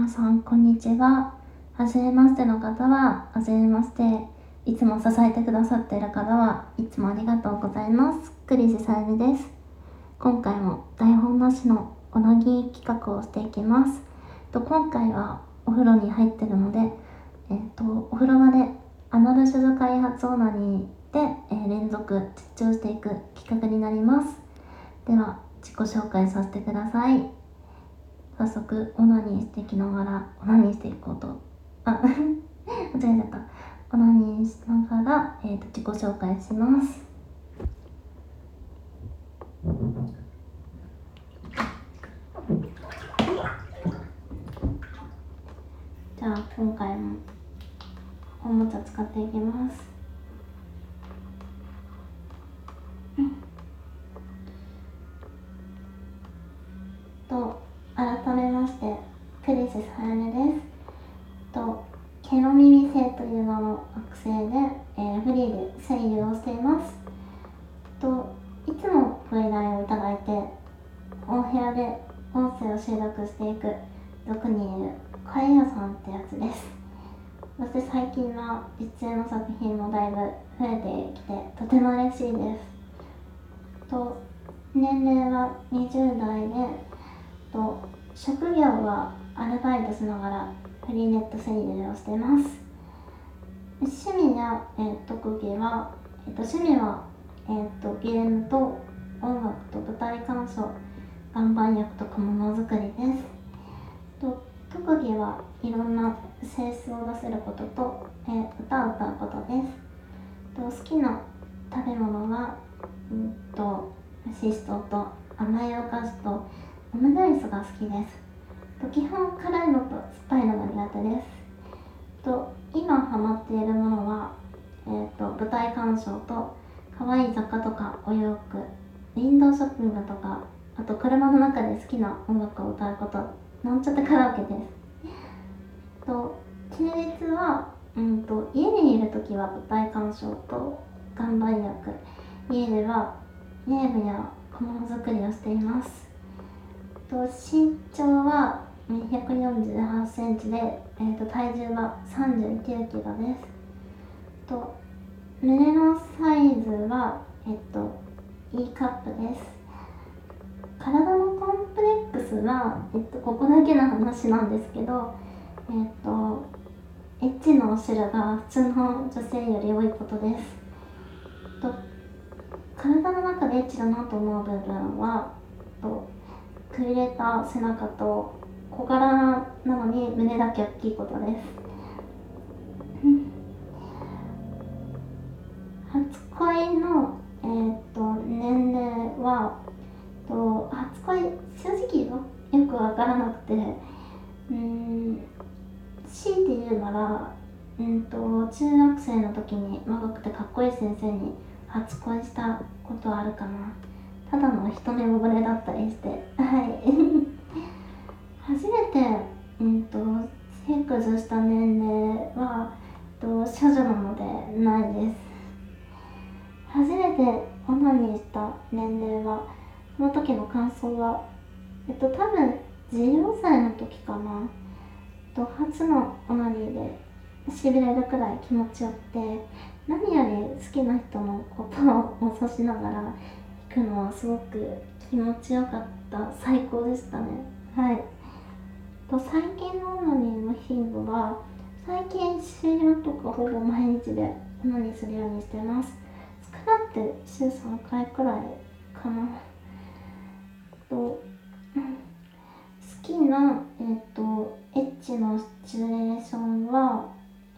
皆さんこんにちは。はじめましての方ははじめまして。いつも支えてくださっている方はいつもありがとうございます。栗地さゆみです。今回も台本なしのオナギー企画をしていきます。今回はお風呂に入ってるので、お風呂場でアナルジュ開発オナニーで、連続実習していく企画になります。では自己紹介させてください。早速オナニーしていきながらオナニーしていこうと間違えちゃった。オナニーしながら、自己紹介します。じゃあ今回もおもちゃ使っていきます。改めまして栗地さゆみです。ケロミミ星という名の学生で、フリーで声優をしています。いつもご依頼をいただいてお部屋で音声を収録していく俗に言うカレー屋さんってやつです。そして最近は実演の作品もだいぶ増えてきてとても嬉しいです。年齢は20代で職業はアルバイトしながらフリーネット声優をしています。趣味や、特技は、趣味は、ゲームと音楽と舞台鑑賞、岩盤浴と小物作りです。特技はいろんな声質を出せることと、歌を歌うことです。好きな食べ物は、シシトウと甘いお菓子とオムライスが好きです。基本辛いのと酸っぱいのが苦手です。今ハマっているものは、舞台鑑賞と可愛い雑貨とかお洋服、ウィンドウショッピングとか、あと車の中で好きな音楽を歌うこと、なんちゃってカラオケです。休日は、家にいるときは舞台鑑賞と岩盤浴、家ではゲームや小物作りをしています。身長は148センチで、体重は39キロです。胸のサイズは、E カップです。体のコンプレックスは、ここだけの話なんですけど、エッチの種類が普通の女性より多いことです。体の中でエッチだなと思う部分は、くびれた背中と小柄なのに胸だけ大きいことです。初恋の、年齢は、初恋正直よくわからなくて、強いて言うなら、中学生の時に若くてかっこいい先生に初恋したことはあるかな。ただの一目惚れだったりして初めて、セックスした年齢は、少女なのでないです。初めてオナニーした年齢は、その時の感想は、多分14歳の時かな。初のオナニーでしびれるくらい気持ちよくて、何より好きな人のことを想しながら行くのはすごく気持ちよかった。最高でしたね。最近のオナニーの頻度は、最近週4とかほぼ毎日でオナニーするようにしてます。少なくて週3回くらいかな。好きな、エッチのシチュエーションは、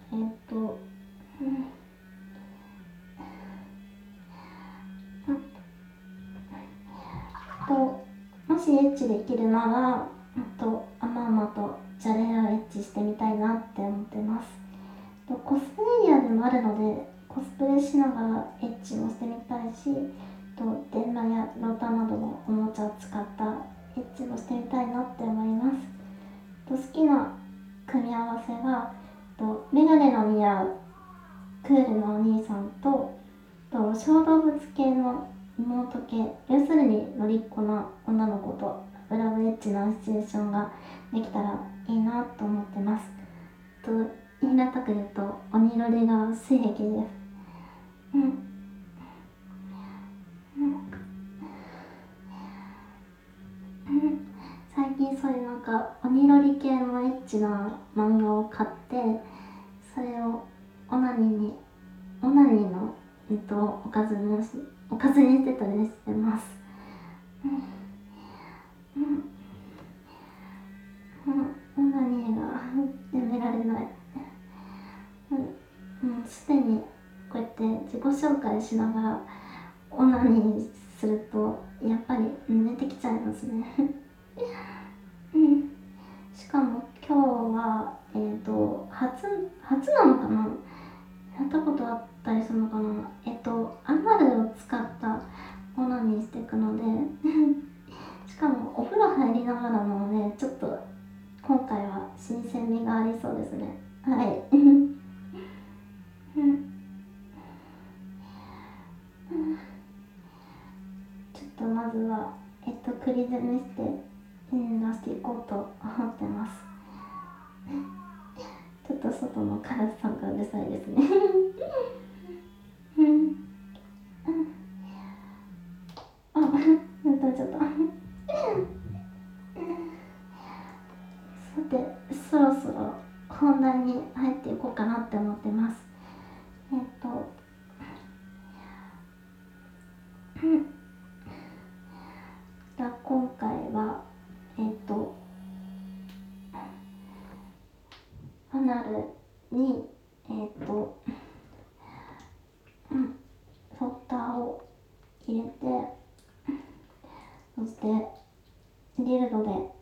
もしエッチできるなら、あまあまとじゃれ合うエッチしてみたいなって思ってます。コスプレイヤーでもあるので、コスプレしながらエッチもしてみたいし、電話やローターなどのおもちゃを使ったエッチもしてみたいなって思います。好きな組み合わせが、メガネの似合うクールなお兄さんと、小動物系の妹系、要するにのりっこな女の子とラブラブエエッチなシチュエーションができたらいいなと思ってます。平たく言うと鬼ロリが性癖です。最近そういうなんか鬼ロリ系のエッチな漫画を買って、それをオナニーの、おかずにしてたりしてます。オナニーがやめられない。すでにこうやって自己紹介しながらオナニーするとやっぱり寝てきちゃいますね。しかも今日は初なのかな、やったことあったりするのかな、アナルを使ったオナニーしていくのでしかもお風呂入りながらなので、ちょっと今回は新鮮味がありそうですね。はいちょっとまずはクリ詰めして出していこうと思ってます。ちょっと外のカラスさんがうるさいですね。あ、ちょっとさて、そろそろ本題に入っていこうかなって思ってます。じゃあ今回はアナルにソフターを入れて、そしてディルドで